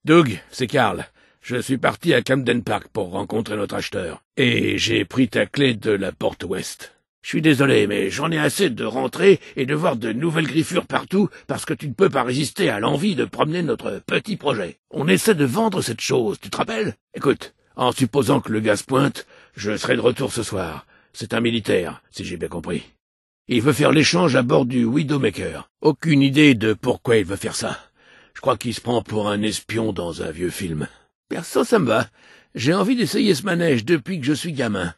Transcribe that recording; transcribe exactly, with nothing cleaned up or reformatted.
Doug, c'est Carl. Je suis parti à Camden Park pour rencontrer notre acheteur. Et j'ai pris ta clé de la porte ouest. Je suis désolé, mais j'en ai assez de rentrer et de voir de nouvelles griffures partout parce que tu ne peux pas résister à l'envie de promener notre petit projet. On essaie de vendre cette chose, tu te rappelles? Écoute, en supposant que le gars se pointe, je serai de retour ce soir. C'est un militaire, si j'ai bien compris. Il veut faire l'échange à bord du Widowmaker. Aucune idée de pourquoi il veut faire ça. Je crois qu'il se prend pour un espion dans un vieux film. Perso, ça me va. J'ai envie d'essayer ce manège depuis que je suis gamin.